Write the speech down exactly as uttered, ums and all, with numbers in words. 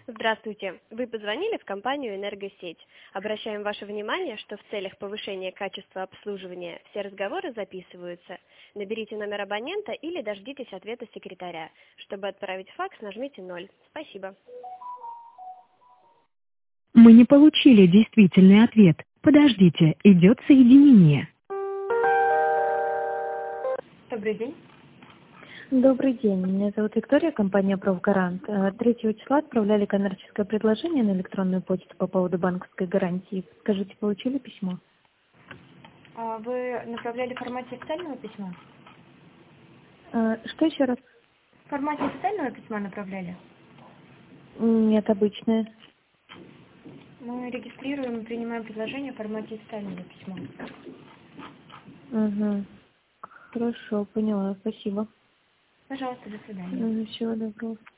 Здравствуйте. Вы позвонили в компанию «Энергосеть». Обращаем ваше внимание, что в целях повышения качества обслуживания все разговоры записываются. Наберите номер абонента или дождитесь ответа секретаря. Чтобы отправить факс, нажмите ноль. Спасибо. Мы не получили действительный ответ. Подождите, идет соединение. Добрый день. Добрый день, меня зовут Виктория, компания «Профгарант». третьего числа отправляли коммерческое предложение на электронную почту по поводу банковской гарантии. Скажите, получили письмо? А вы направляли в формате официального письма? А, что еще раз? В формате официального письма направляли? Нет, обычное. Мы регистрируем и принимаем предложение в формате официального письма. Угу. Хорошо, поняла, спасибо. Пожалуйста, до свидания. Всего доброго.